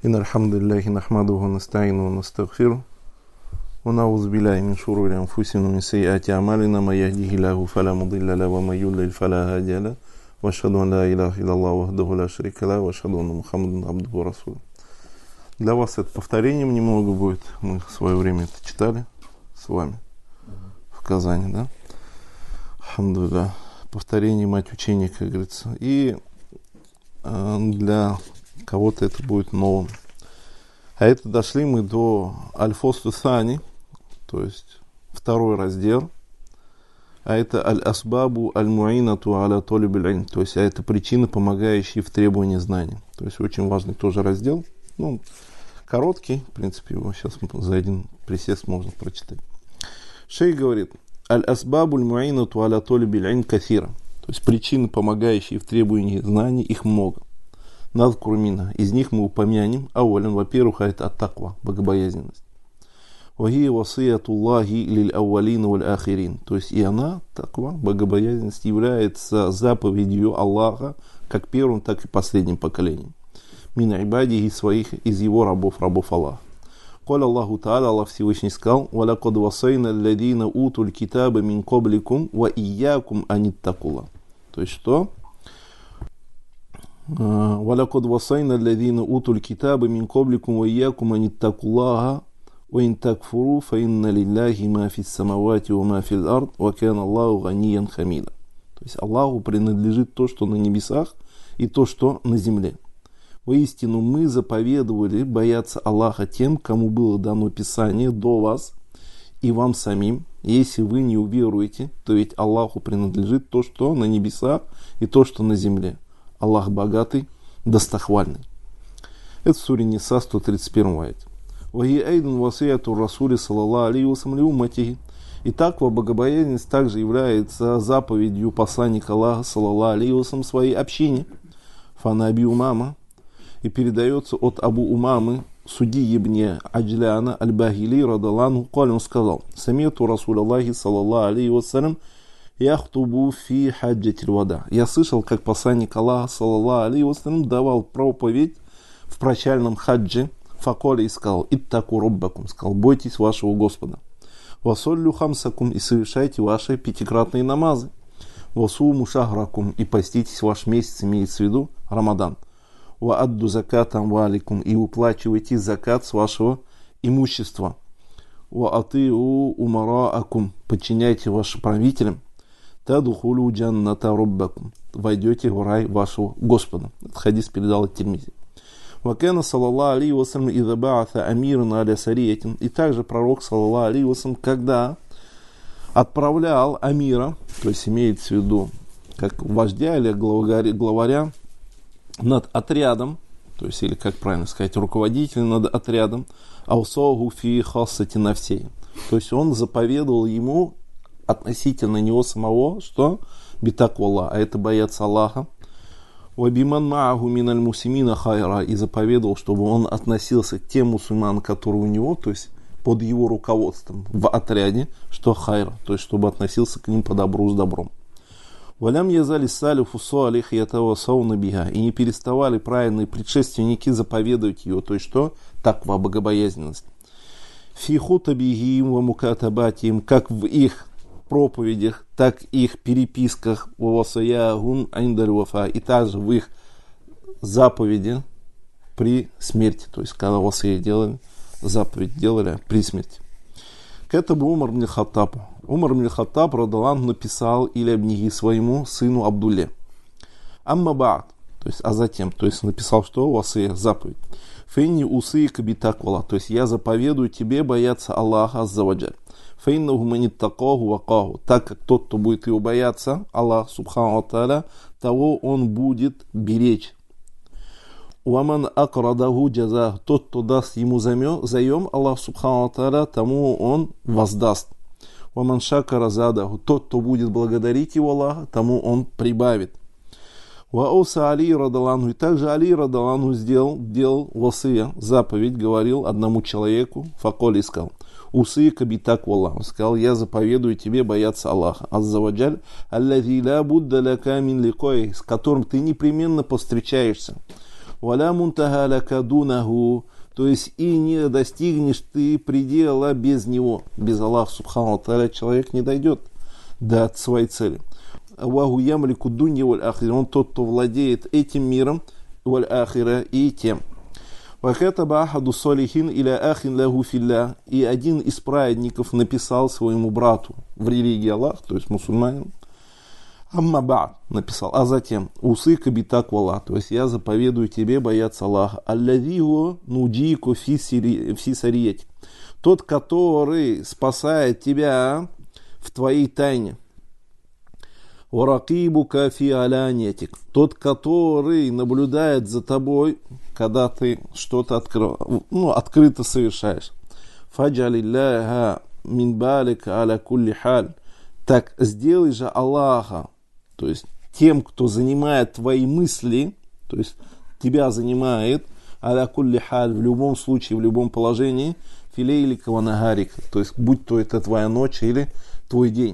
إن الحمد لله نحمده ونستعينه ونستغفره ونعوذ بالله من شرور أنفسنا ومن سيئات أعمالنا من يهده الله فلا مضل له ومن يضلل فلا هادي له وأشهد أن لا إله إلا الله وحده لا شريك له وأشهد أن محمدا عبده ورسوله. Для вас это повторением немного будет. Мы в свое время это читали с вами в Казани, да? Алхамдулилlah. Повторение мать учения, как говорится. И для кого-то это будет новым. А это дошли мы до Аль-Фослу Сани, то есть второй раздел. А это Аль-Асбабу Аль-Муинату Аля Толиб Аль-Илм, то есть это причины, помогающие в требовании знаний. То есть очень важный тоже раздел. Ну, короткий, в принципе, его сейчас за один присест можно прочитать. Шейх говорит: Аль-Асбабу Аль-Муинату Аля Толиб Аль-Илм кафира. То есть причины, помогающие в требовании знаний, их много. Надкурмина. Из них мы упомянем. Ауалин, во-первых, это ат-таква, богобоязненность. Вахи васиятуллахи лиль ауалин валь ахирин. То есть и она, таква, богобоязненность, является заповедью Аллаха как первым, так и последним поколением. Мин ибадихи своих, из его рабов Аллаха. Коля Аллаху Та'аля, Аллах Всевышний сказал: «Валакад васайна алладина утуль китаба мин кобликум ва иякум аниттакула». То есть что? «Валакад васайна алладина утуль китаба мин кобликум ва иякум аниттакуллаха ва ин такфуру фа инна лилляхи ма фис самавати ва ма фил ард ва кана Аллаху ганиян хамида». То есть Аллаху принадлежит то, что на небесах, и то, что на земле. Воистину мы заповедовали бояться Аллаха тем, кому было дано Писание до вас и вам самим. Если вы не уверуете, то ведь Аллаху принадлежит то, что на небесах, и то, что на земле. Аллах богатый, достохвальный. Это в суре Ниса, 131 аяте. «Вахи айдун васияту расули саллаллаху алейхи ва саллям ли умматихи». И таква, богобоязненность, также является заповедью посланника Аллаха саллаллаху алейхи ва саллям своей общине. Фанаби умама. И передается от Абу Умамы, судьи ибн Аджляна аль-Бахили радаллаху, он сказал: «Самияту Расулаллахи саллаллаху алейхи вассалям яхтубу фи хаджатиль вада». Я слышал, как посланник Аллаха саллаллаху алейхи вассалям давал проповедь в прощальном хаджи. Факоли и сказал: «Иттаку роббакум», сказал: «Бойтесь вашего Господа. Васоллю хамсакум, и совершайте ваши пятикратные намазы. Васуму шахракум, и поститесь ваш месяц, имеется в виду Рамадан. Ваадду закатам валикум, и уплачивайте закат с вашего имущества. Ваатыу умараакум, подчиняйте вашим правителям. Тадухулю джанната роббакум, войдете в рай вашего Господа». Этот хадис передал Ат-Тирмизи. Вакана саллаллаху алейхи ва саллям иза ба'атха амиран аля сариятин. И также пророк саллаллаху алейхи ва саллям, когда отправлял амира, то есть имеется в виду как вождя или главаря над отрядом, то есть, или как правильно сказать, руководитель над отрядом, аусогу фи хассати нафсей. То есть он заповедовал ему относительно него самого, что битаквалла, а это бояться Аллаха. Вабиман мааху миналь мусимина хайра, и заповедовал, чтобы он относился к тем мусульманам, которые у него, то есть под его руководством в отряде, что хайра, то есть чтобы относился к ним по добру с добром. Валям язали салифу салих ятавасауна биха, и не переставали правильные предшественники заповедовать ее, то есть что? Таква, богобоязненность. Фи хутабихим ва мукатабатихим, как в их проповедях, так и их переписках, вавасаягун айндаль вафа, и также в их заповеди при смерти, то есть когда васая делали, заповедь делали при смерти. К этому Умар ибн Хаттаб. Умар ибн Хаттаб радаллаху написал или обниги своему сыну Абдулле. Амма ба'д, то есть а затем, то есть написал что? Васия, заповедь. Фейни усыика битаквала, то есть я заповедую тебе бояться Аллаха аззаваджаль. Фейнаху маниттакаху вакаху, так как тот, кто будет его бояться, Аллах субхану ва тааля, того он будет беречь. Уаман акрадаху джазах, тот, кто даст ему заем, Аллах субхану ва тааля, тому он воздаст. Уаман шакара задаху, тот, кто будет благодарить его Аллаха, тому он прибавит. Вауса Али радаллаху, и также Али радаллаху делал васия, заповедь, говорил одному человеку, факоли сказал: «Усыка битакваллах», он сказал: «Я заповедую тебе бояться Аллаха, аззаваджаль, аллази ла будда лака мин ликой, с которым ты непременно повстречаешься. Валя мунтаха лака дунаху, то есть и не достигнешь ты предела без него, без Аллаха субхану ва тааля человек не дойдет до своей цели. Ваху ямлику дунья валь ахира, он тот, кто владеет этим миром, валь ахира и тем. Вахатаба ахаду салихин иля ахин лаху филля, и один из праведников написал своему брату в религии Аллах, то есть мусульманин, амма ба'д, написал, а затем усыка битак валлах, то есть я заповедую тебе бояться Аллаха, аллазиху нудику фи сариять, тот, который спасает тебя в твоей тайне. Варакибука фи алянетик, тот, который наблюдает за тобой, когда ты что-то открыто совершаешь. Фаджалилляха мин балика аля кулли халь, так сделай же Аллаха, то есть тем, кто занимает твои мысли, то есть тебя занимает аля кулли халь, в любом случае, в любом положении, филейлика ванагарик, то есть будь то это твоя ночь или твой день.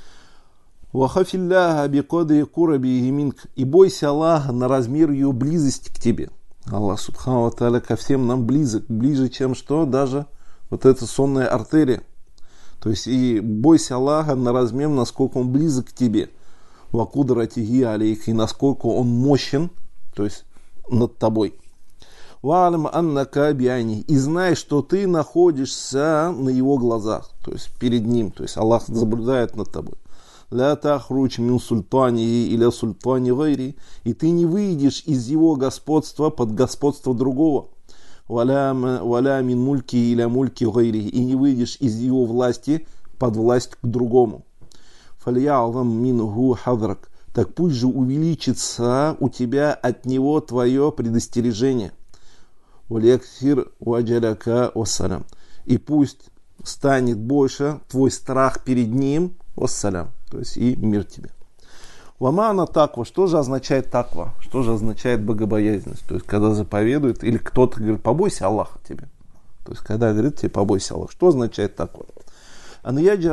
Вахафилляха бикодри курабихи минк, и бойся Аллаха на размер ее близости к тебе. Аллах субхану ва тааля ко всем нам близок, ближе, чем что, даже вот эта сонная артерия. То есть и бойся Аллаха на размер, насколько он близок к тебе. Вакудратихи алейх, и насколько он мощен, то есть над тобой. Ва'алам аннака би'айни, и знай, что ты находишься на его глазах, то есть перед ним, то есть Аллах наблюдает над тобой. Ля тахруч мин султани или султани гайри, и ты не выйдешь из его господства под господство другого. Валя мин мульки или мульки гайри, и не выйдешь из его власти под власть к другому. Фалья'алам минху хадрак, так пусть же увеличится у тебя от него твое предостережение. Валяксир ваджаляка вассалям, и пусть станет больше твой страх перед ним, вассалям, то есть и мир тебе. Вамана таква, что же означает таква? Что же означает богобоязненность? То есть когда заповедует, или кто-то говорит, побойся Аллаха тебе. То есть когда говорит тебе, побойся Аллаха. Что означает таква? То есть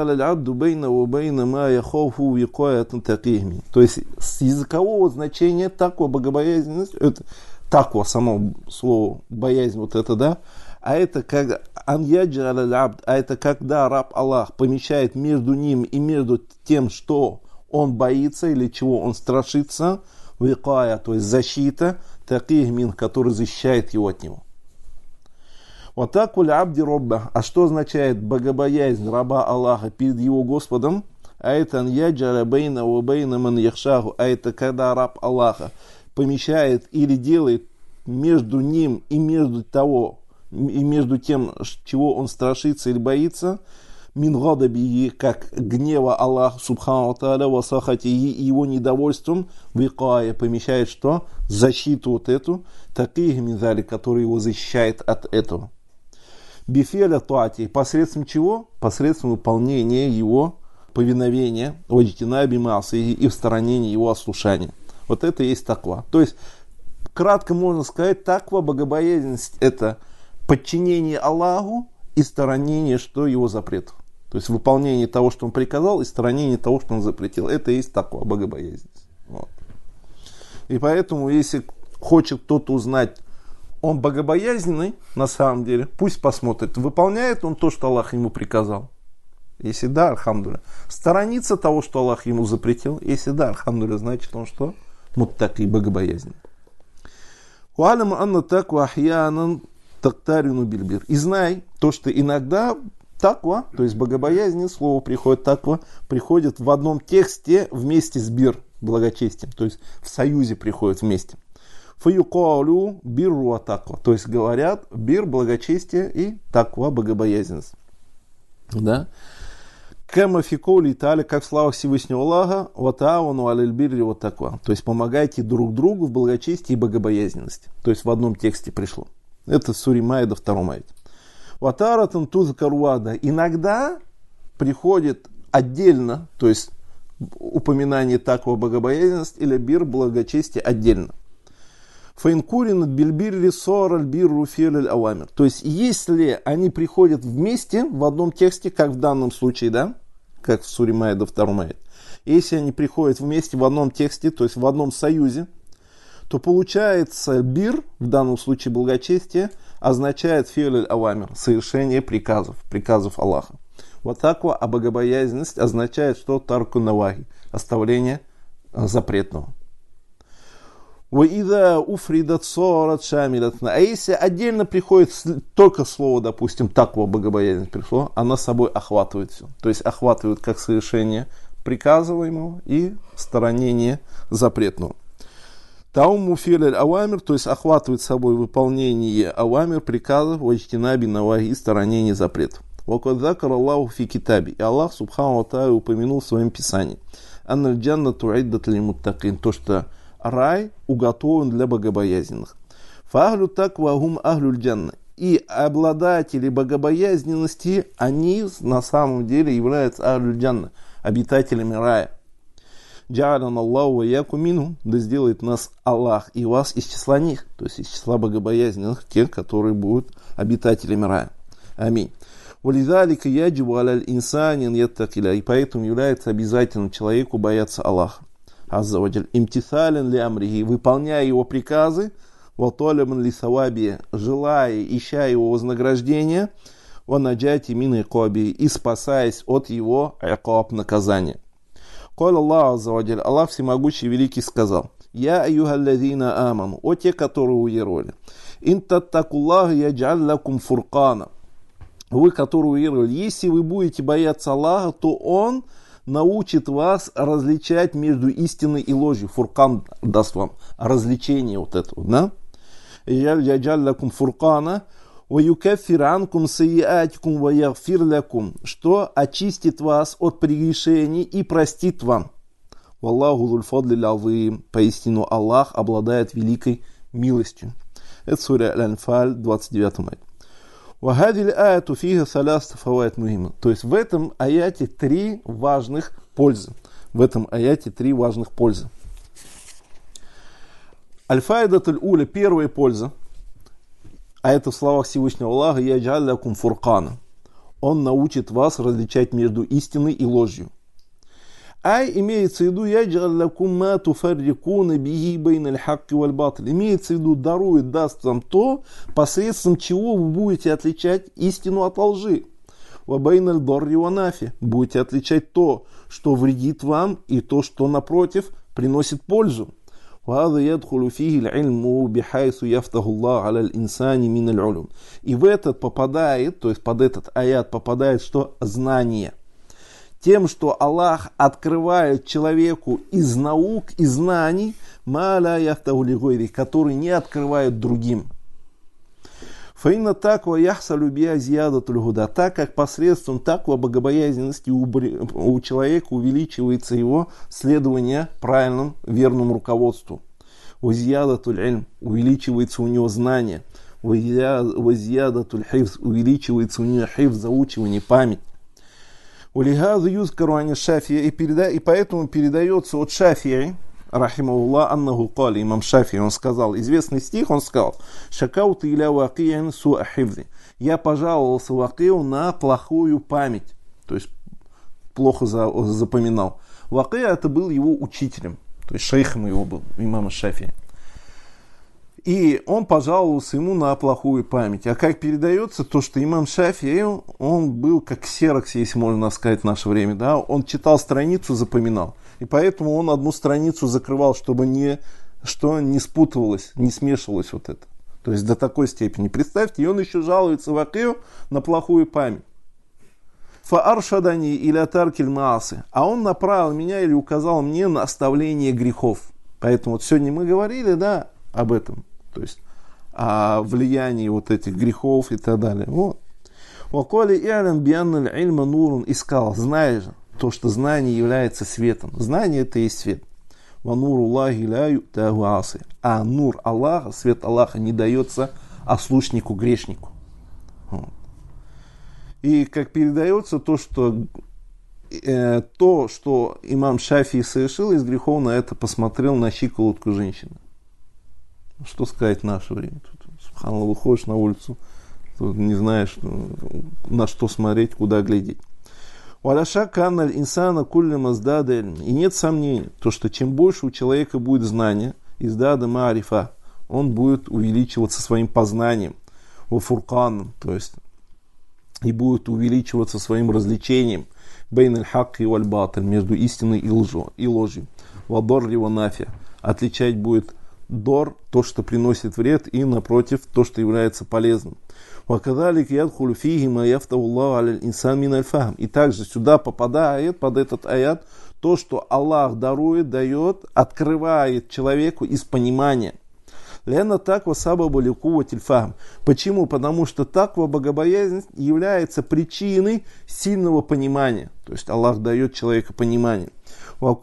с языкового значения таква, богобоязненность, это таква, само слово боязнь, вот это, да, а это как а это когда раб Аллах помещает между ним и между тем, что он боится или чего он страшится, викая, то есть защита, таких, который защищает его от него. Вот так абди робба. А что означает богобоязнь раба Аллаха перед его Господом? А это а это когда раб Аллаха помещает или делает между ним и между тем, чего он страшится или боится, мин гадабии, как гнева Аллаха субхану ва тааля, ва сахатии, и его недовольством, викая, помещает что? Защиту вот эту, таких минзали, который его защищает от этого. Бифеля туати, посредством чего? Посредством выполнения его повиновения, ваджтина бимасы, и в сторонении его ослушания. Вот это и есть таква. То есть, кратко можно сказать, таква, богобоязненность, это подчинение Аллаху и сторонение, что его запретов. То есть выполнение того, что он приказал, и сторонение того, что он запретил. Это и есть таква, богобоязненность. Вот. И поэтому, если хочет кто-то узнать, он богобоязненный, на самом деле, пусть посмотрит, выполняет он то, что Аллах ему приказал. Если да, альхамдулилля. Сторонится того, что Аллах ему запретил. Если да, альхамдулилля, значит он что? Муттаки, богобоязненный. У'алам анна таква ахьянан тактарину бильбир. И знай то, что иногда таква, то есть богобоязнь, слово приходит таква, приходит в одном тексте вместе с бир, благочестием, то есть в союзе приходит вместе. Фаюкалю биру таква, то есть говорят бир, благочестие и таква, богобоязненность. Да? Кама фиколи тали, как в словах Всевышнего Аллаха, ватауну аль бирри вот таква. То есть помогайте друг другу в благочестии и богобоязненности. То есть в одном тексте пришло. Это в суре Маида, 2 аяте. Ватаратан тузкаруада. Иногда приходит отдельно, то есть упоминание такого богобоязненности или бир, благочестие отдельно. Фаинкурин бильбирри сор альбирру фель ауамир. То есть если они приходят вместе в одном тексте, как в данном случае, да, как в суре Маида, 2 аяте. Если они приходят вместе в одном тексте, то есть в одном союзе, то получается бир, в данном случае благочестие, означает фи'ль аль-авамир, совершение приказов Аллаха. Вот таква, а богобоязненность означает, что тарку навахи, оставление запретного. وَإِذَا أُفْرِدَتْ صَارَتْ شَامِلَةً. А если отдельно приходит только слово, допустим, таква, богобоязненность пришло, она собой охватывает все. То есть охватывает как совершение приказываемого и сторонение запретного. Тауму филь авамир, то есть охватывает собой выполнение авамир, приказов, вачтинаби навахи и сторонение запретов. وَقَدْ ذَكَرَ اللَّهُ فِي كِتَابِهِ. И Аллах, субхану ва тааля, упомянул в своем писании. أَنَّ الْجَنَّةُ عِدَّةٌ لِلْمُتَّقِينَ. То, что рай уготован для богобоязненных. Фахлю таква гум ахлюль джанна. И обладатели богобоязненности, они на самом деле являются ахлюль джанна, обитателями рая. Джа'алан Аллаху ва яку минхум. Да сделает нас Аллах и вас из числа них, то есть из числа богобоязненных, тех, которые будут обитателями рая. Аминь. Валидалика яджибу аляль инсанин яттакиля. И поэтому является обязательным человеку бояться Аллаха. Аззаваджаль, имтисален ли амрихи, выполняя его приказы, ватолябан ли саваби, желая, ища его вознаграждения, ванаджати мин икаби, и спасаясь от его икаб, наказания. Кол Аллах аззаваджаль, Аллах всемогущий великий сказал: Я аюхаллазина аману, о те, которые уверовали, интаттакуллах яджаль лакум фуркана, вы, которые уверовали, если вы будете бояться Аллаха, то Он научит вас различать между истиной и ложью. Фуркан даст вам развлечение вот этого, да? Яджаль лакум фуркана, ва юкаффир анкум сайяатикум ва ягфир лакум, что очистит вас от прегрешений и простит вам. Валлаху зуль фадлил азим, поистину Аллах обладает великой милостью. Это сура Аль-Анфаль, 29 ayat. То есть в этом аяте три важных пользы. Аль-файдатуль уля, первая польза, а это в словах Всевышнего Аллаха: яджаль лакум фуркана. Он научит вас различать между истиной и ложью. Ай, имеется в виду, яджаль лакум ма туфаррикуна биги байналь хакки валь батл. Имеется в виду, дарует, даст вам то, посредством чего вы будете отличать истину от лжи. Ва байналь дарри ва нафи. Будете отличать то, что вредит вам, и то, что, напротив, приносит пользу. وهذا يدخل فيه العلم بحيث يفتح الله على الإنسان من العلوم. И в этот попадает, то есть под этот аят попадает, что знание. Тем, что Аллах открывает человеку из наук и знаний, которые не открывают другим. Фаинна таква яхсалю биа зиядатуль гуда. Так как посредством таква богобоязненности у человека увеличивается его следование правильному, верному руководству. Вазиядатуль ильм, увеличивается у него знание. Вазиядатуль хифз, увеличивается у него хифз, заучивание, память. Улихазу юзкару ани Шафия, и поэтому передается от Шафии, рахимахуллах, аннаху кали, имам Шафии, он сказал, известный стих, он сказал: шакаут иля вакиян суа хифзи. Я пожаловался Вакию на плохую память, то есть плохо запоминал. Вакия это был его учителем, то есть шейхом его был, имама Шафии. И он пожаловался ему на плохую память. А как передается, то, что имам Шафии, он был как ксерокс, если можно сказать в наше время, да? Он читал страницу, запоминал. И поэтому он одну страницу закрывал, чтобы не спутывалось, не смешивалось вот это. То есть до такой степени. Представьте, и он еще жалуется Вакию на плохую память. Фааршадани или атаркиль маасы. А он направил меня или указал мне на оставление грехов. Поэтому вот сегодня мы говорили, да, об этом. То есть о влиянии вот этих грехов и так далее. Вот. Вакали и'лам бианна аль-ильма нурун, искал, знаешь то, что знание является светом. Знание это и есть свет. Ва нуру Аллахи ла ю'таху аси. А нур Аллаха, свет Аллаха не дается ослушнику, грешнику. Вот. И как передается то, что имам Шафии совершил из грехов, на это посмотрел на щиколотку женщины. Что сказать в наше время? Субханаллах, выходишь на улицу, тут не знаешь, на что смотреть, куда глядеть. И нет сомнений, то, что чем больше у человека будет знания, издада маарифа, он будет увеличиваться своим познанием, фурканом, то есть и будет увеличиваться своим развлечением, бейн аль-хакки валь баталь, между истиной и ложью, вадарри ва нафи, отличать будет дор, то, что приносит вред, и напротив, то, что является полезным. И также сюда попадает под этот аят то, что Аллах дарует, дает, открывает человеку из понимания. Почему? Потому что таква, богобоязнь, является причиной сильного понимания. То есть Аллах дает человеку понимание. А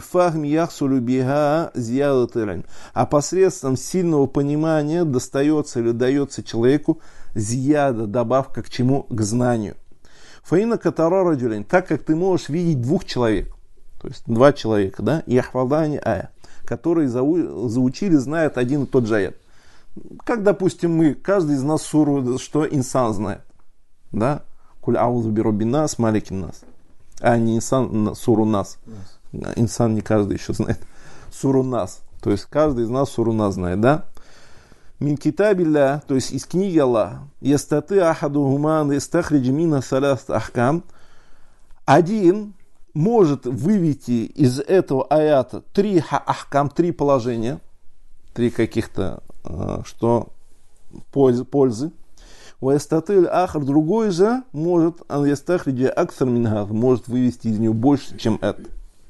посредством сильного понимания достается или дается человеку зияда, добавка к чему? К знанию. Фаина катара раджулин, так как ты можешь видеть двух человек, то есть два человека, да, яхвадани ая, которые заучили, знают один и тот же аят. Как, допустим, каждый из нас суру, что инсан знает, да, куль аузу бироббин нас, маликин нас, а не инсан, суру нас. Инсан не каждый еще знает. Суру нас. То есть каждый из нас суру нас знает, да? Мин китабилля, то есть из книги Аллаха. Ястаты ахаду гуман истахриджи мина саляст ахкам. Один может вывести из этого аята три ахкам, три положения, три каких-то, что пользы. Ваястаты ахар, другой же может, ан-ястахриджи аксар минхад, может вывести из него больше, чем это.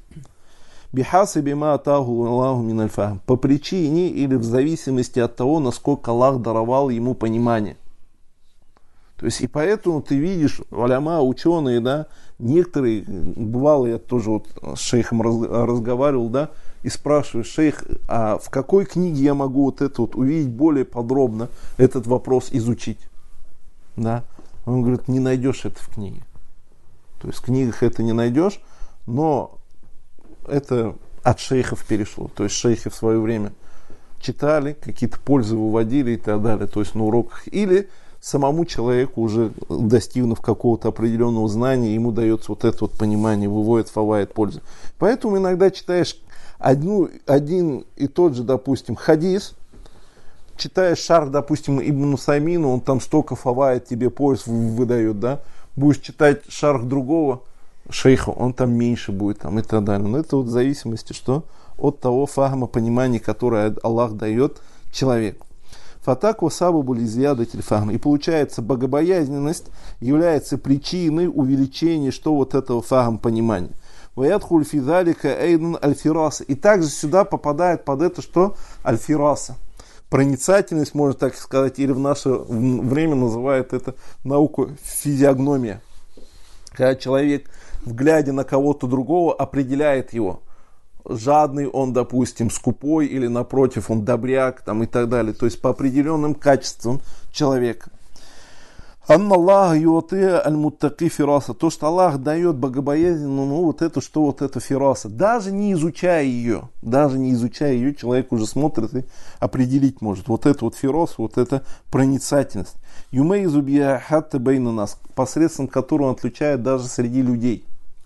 По причине или в зависимости от того, насколько Аллах даровал ему понимание. То есть и поэтому ты видишь, уляма, ученые, да, некоторые, бывало, я тоже вот с шейхом разговаривал, да, и спрашиваю: шейх, а в какой книге я могу вот это вот увидеть более подробно, этот вопрос изучить? Да? Он говорит: не найдешь это в книге. То есть в книгах это не найдешь, но это от шейхов перешло. То есть шейхи в свое время читали, какие-то пользы выводили и так далее. То есть на уроках. Или самому человеку, уже достигнув какого-то определенного знания, ему дается вот это вот понимание, выводит фаваид пользы. Поэтому иногда читаешь один и тот же, допустим, хадис, читаешь шарх, допустим, Ибн Усаймина, он там столько фаваид тебе польз выдает, да? Будешь читать шарх другого шейха, он там меньше будет, там, и так далее. Но это вот в зависимости, что от того фахма, понимания, которое Аллах дает человеку. Фатак васабу були зиядатель фахма. И получается, богобоязненность является причиной увеличения, что вот этого фахма понимания. Ваядхуль фидалика эйден альфираса. И также сюда попадает под это, что альфираса. Проницательность, можно так сказать, или в наше время называют это науку физиогномия. Когда человек, глядя на кого-то другого, определяет его. Жадный он, допустим, скупой, или напротив, он добряк, там, и так далее. То есть по определенным качествам человека. Анна Аллах юатия аль-муттаки фираса. То, что Аллах дает богобоязненному, вот это, что вот это фираса. Даже не изучая ее, человек уже смотрит и определить может. Вот это вот фираса, вот это проницательность. Юмейзу бия хатта бейна нас, посредством которого он отличает даже среди людей.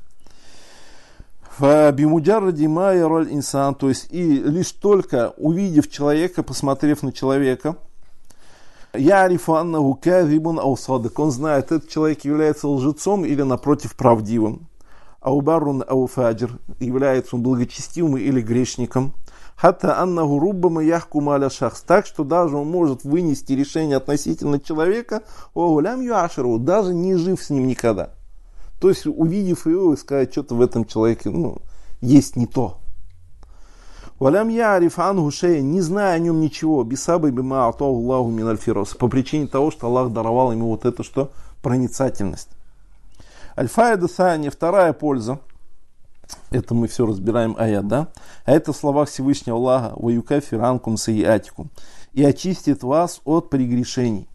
Бимуджарради ма яраль инсан, то есть и лишь только увидев человека, посмотрев на человека, ярифу аннаху кадибун ау садик, он знает, этот человек является лжецом или напротив правдивым. Ау баррун ау фаджр, является он благочестивым или грешником. Хатта аннаху руббама яхкума аля шахс, так что даже он может вынести решение относительно человека, оулям юаширу, даже не жив с ним никогда. То есть, увидев его, сказать, что-то в этом человеке, есть не то. Валям яриф анху шей, не зная о нем ничего, бисабай бима атау Аллаху мин аль-фирас, по причине того, что Аллах даровал ему вот это, что проницательность. Аль-фаида сани, вторая польза, это мы все разбираем аят, да? А это слова Всевышнего Аллаха, ваюкафир анкум саиатикум, и очистит вас от прегрешений,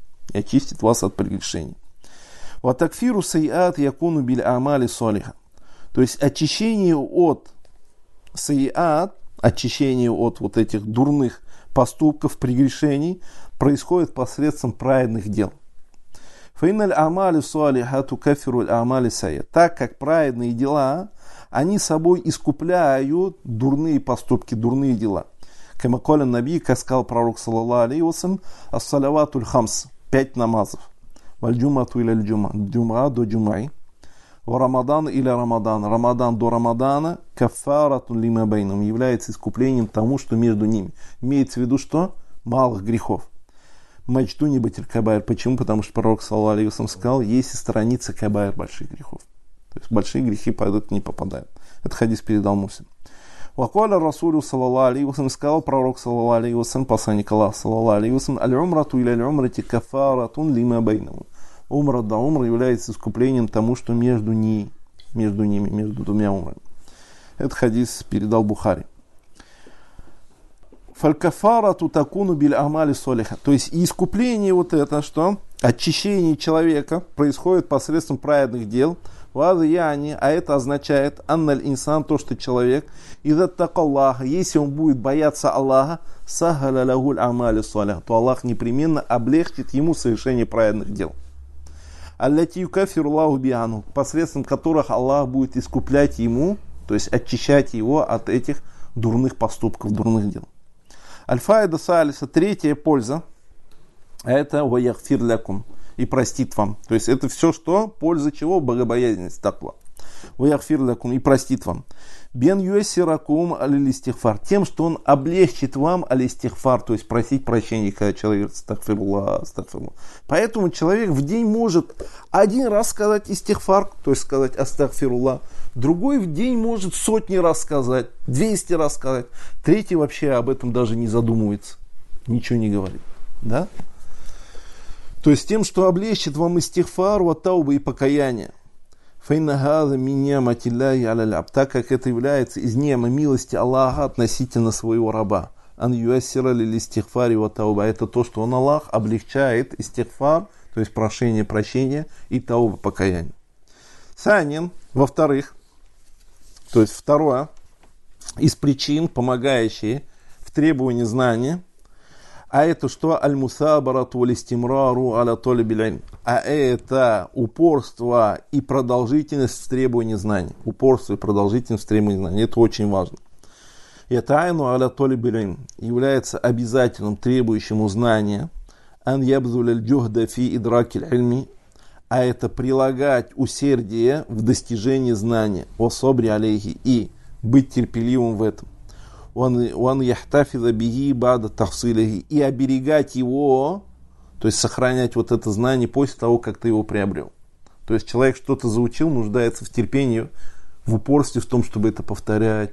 Ватакфиру сайят якуну биль амали солиха. То есть очищение от сайят, очищение от вот этих дурных поступков, прегрешений происходит посредством праведных дел. Фаиналь амали солиха тукафиру амали сайят. Так как праведные дела, они собой искупляют дурные поступки, дурные дела. Камаколя наби, как сказал пророк, саллаллаху алейхи вассалям, ас-салаватуль хамс, 5 намазов. Валь-джумату иля джума, джума до джумай. Ва рамадан иля рамадан, рамадан до рамадана, кафаратун лима байнум, является искуплением тому, что между ними. Имеется в виду, что? Малых грехов. Мачтуни батиль кабайр. Почему? Потому что пророк, саллаллаху алейхи вассалям, сказал, если сторониться кабайр, больших грехов. То есть большие грехи под это не попадают. Это хадис передал Муслим. Вакаля Расулю, саллаллаху алейхи вассалям, сказал пророк, саллаллаху алейхи вассалям, посланник Аллаха, саллаллаху алейхи вассалям, аль-умрату иля аль-умрати кафаратун лима байнахум. Умра до умра является искуплением тому, что между ними, между двумя умрами. Этот хадис передал Бухари. Фалькафарату такуну биль амали солиха. То есть искупление вот это, что очищение человека происходит посредством праведных дел. А это означает анналь инсан, то, что человек, иза такаллаха, если он будет бояться Аллаха, сахаля лягуль амали солиха, то Аллах непременно облегчит ему совершение праведных дел. Аллати юкафируллаху биану, посредством которых Аллах будет искуплять ему, то есть очищать его от этих дурных поступков, дурных дел. Аль-фаида салиса, третья польза, это ваяхфир лякум, и простит вам. То есть это все, что польза чего? Богобоязненность, таква. Ваяхфир лякум, и простит вам. Бен юэсиракум аль-истихфар, тем, что он облегчит вам аль-истихфар, то есть просить прощения, когда человек говорит астагфируллах, астагфируллах. Поэтому человек в день может один раз сказать истихфар, то есть сказать астагфируллах, другой в день может 100 раз сказать, 200 раз сказать, третий вообще об этом даже не задумывается, ничего не говорит. Да? То есть тем, что облегчит вам истихфар, ваттауба и покаяние. Так как это является из нема милости Аллаха относительно своего раба. Это то, что он, Аллах, облегчает истихфар, то есть прошение прощения и тауба покаяние. Санин, во-вторых, то есть второе из причин, помогающие в требовании знания, а это что? Аль-мусабарату валистимрару аля толибиль илм. А это упорство и продолжительность в требовании знаний. Упорство и продолжительность в требовании знаний. Это очень важно. Это айну аля толибиль илм является обязательным, требующим знания. Ан ябзуль аль-джухда фи идракиль ильми. А это прилагать усердие в достижении знания. Васабри алейхи. И быть терпеливым в этом. Он яхтафида биги бада тахсилихи, и оберегать его, то есть сохранять вот это знание после того, как ты его приобрел. То есть человек что-то заучил, нуждается в терпении, в упорстве, в том, чтобы это повторять.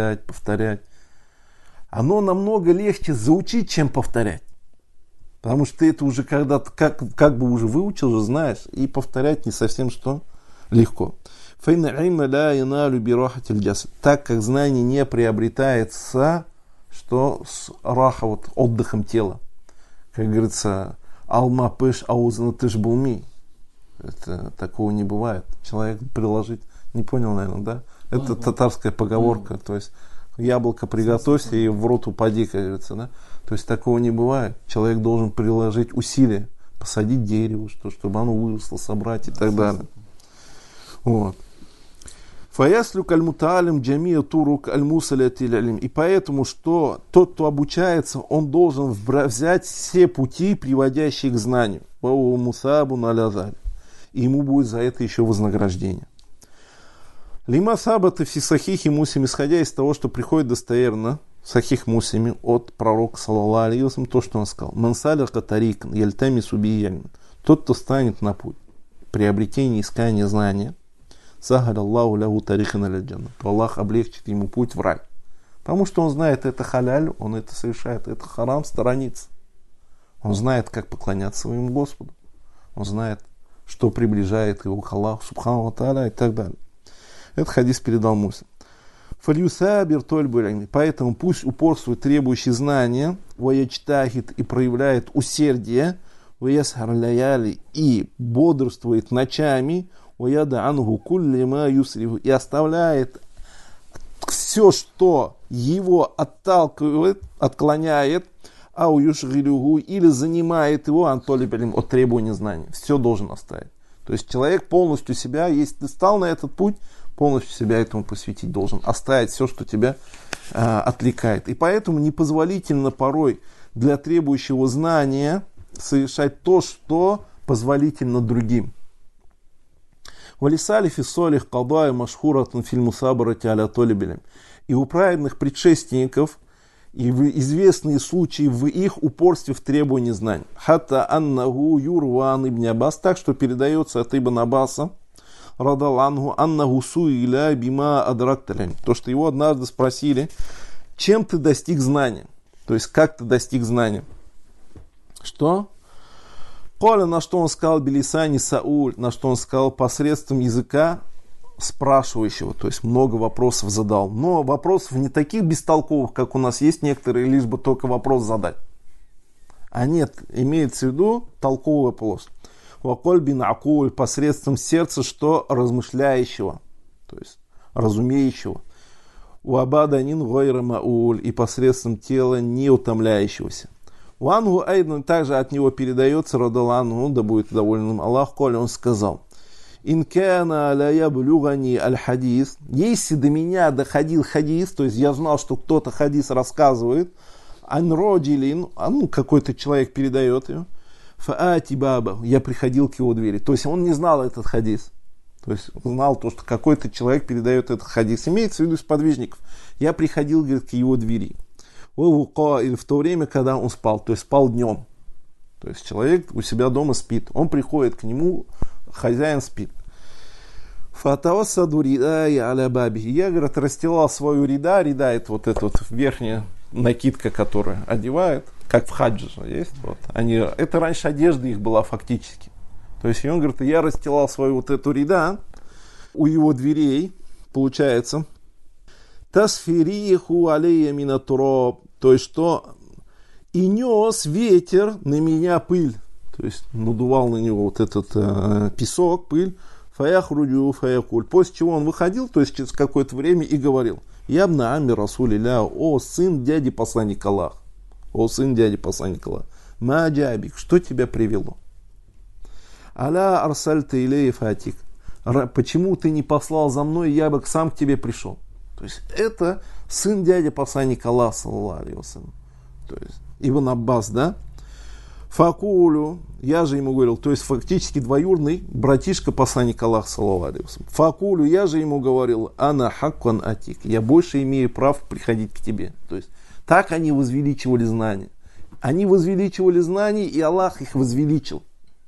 Оно намного легче заучить, чем повторять. Потому что ты это уже когда-то как бы уже выучил, уже знаешь, и повторять не совсем что легко. Так как знание не приобретается, что с раха, вот, отдыхом тела. Как говорится, алма пыш аузна тыш булми. Это такого не бывает. Человек приложить, не понял, наверное, да? Это татарская поговорка. То есть яблоко приготовься и в рот упади, как говорится, да? То есть такого не бывает. Человек должен приложить усилия, посадить дерево, чтобы оно выросло, собрать и так далее. Вот. Фаяслюк аль-мутаалим джамия турук аль-мусалят иль-илм. И поэтому, что тот, кто обучается, он должен взять все пути, приводящие к знанию. И ему будет за это еще вознаграждение. Лима сабата фи сахихи муслим, исходя из того, что приходит достоверно в сахих муслиме от пророка, саллаллаху алейхи вассалям, то, что он сказал. Ман саляка тарикан яльтамису би иль. Тот, кто станет на путь приобретения, искания знания, сахаля Аллаху лягу тарихан аль-джанна, то Аллах облегчит ему путь в рай. Потому что он знает, это халяль, он это совершает, это харам, сторонится. Он знает, как поклоняться своему Господу. Он знает, что приближает его к Аллаху, субхану ва тааля и так далее. Этот хадис передал Муслим. Фалюсабир тольбуль, поэтому пусть упорствует требующий знания, ваячтахит и проявляет усердие, ваясхар ляяли и бодрствует ночами, и оставляет все, что его отталкивает, отклоняет, или занимает его от требования знаний. Все должен оставить. То есть человек полностью себя, если ты стал на этот путь, полностью себя этому посвятить должен. Оставить все, что тебя отвлекает. И поэтому непозволительно порой для требующего знания совершать то, что позволительно другим. Валисали фисолих кадая машхуратун фильму сабарати аля толибелем. И у праведных предшественников и в известные случаи в их упорстве в требовании знаний. Хатта аннаху юрван ибн Аббас, так что передается от Ибн Аббаса, радаллаху аннаху суиля бима адракталям. То, что его однажды спросили, чем ты достиг знания? То есть, как ты достиг знания? Что? Коля, на что он сказал билисани сауль, на что он сказал посредством языка спрашивающего, то есть много вопросов задал. Но вопросов не таких бестолковых, как у нас есть некоторые, лишь бы только вопрос задать. А нет, имеется в виду толковый вопрос. Ваколь бин акуль, посредством сердца, что размышляющего, то есть разумеющего. Уабаданин гойра мауль, и посредством тела не утомляющегося. Вангу айдан, также от него передается радаллаху, да будет доволен им Аллах, коль он сказал: инкана ля яблюгани аль-хадис, если до меня доходил хадис, то есть я знал, что кто-то хадис рассказывает, анродилин, какой-то человек передает ее, фаати баба, я приходил к его двери, то есть он не знал этот хадис, то есть знал то, что какой-то человек передает этот хадис, имеется в виду сподвижников, я приходил, говорит, к его двери, или в то время, когда он спал, то есть спал днем, то есть человек у себя дома спит, он приходит к нему, хозяин спит. Фатавасаду ридай аля баби. Я, говорит, расстилал свою рида. Рида — это вот эта вот верхняя накидка, которую одевают, как в хаджи же есть. Вот. Это раньше одежда их была фактически. То есть, и он говорит, я расстилал свою вот эту рида у его дверей, получается, тасфириху алея минатуроб, то есть, что и нес ветер на меня пыль. То есть надувал на него вот этот песок, пыль, фаяхрудю, фаякуль. После чего он выходил, то есть через какое-то время, и говорил: ябна ами расулиля, о сын дяди посланника Аллаха, о сын дяди посланника Аллаха, маджабик, что тебя привело? Аля арсальта илей фатик, почему ты не послал за мной, я бы сам к тебе пришел. То есть это сын дяди посланника Аллаха, саллаллаху алейхи вассалям. То есть Ибн Аббас, да? Факулю, я же ему говорил, то есть фактически двоюродный братишка посланника Аллаха, саллаллаху алейхи вассалям. Факулю, я же ему говорил, ана хаккан атик, я больше имею прав приходить к тебе. То есть так они возвеличивали знания. Они возвеличивали знания, и Аллах их возвеличил.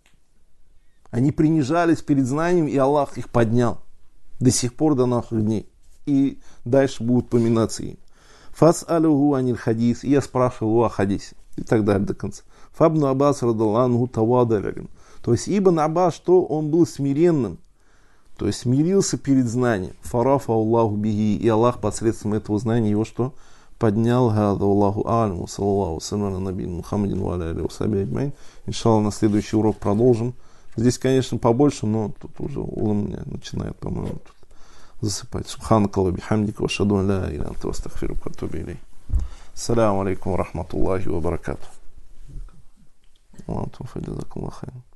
Они принижались перед знанием, и Аллах их поднял. До сих пор, до наших дней. И дальше будут поминаться им. Фас алюгу аниль хадис, и я спрашивал его о хадисе. И так далее до конца. Фабну Аббас радаллаху тавадалярин. То есть Ибн Аббас, что он был смиренным, то есть смирился перед знанием. Фарафа Аллаху биги, и Аллах посредством этого знания его что? Поднял. Хада Аллаху аляму, саллаллаху салям на набин Мухаммадин ва аля алейхи ва сахбихи аджмаин. Иншаллах, на следующий урок продолжим. Здесь, конечно, побольше, но тут уже улам меня начинает, по-моему, тут засыпать. Субханакаллаху бихамдика, ва ашхаду ан ла иляха илля анта, астагфирука ва атубу илейк. Ассаламу алейкум ва рахматуллахи ва баракатух. Ва антум фа джазакаллаху хайран.